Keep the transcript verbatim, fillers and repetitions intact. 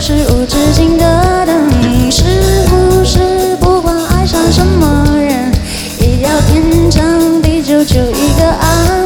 是无止境的等，是不是不管爱上什么人，也要天长地久就一个爱。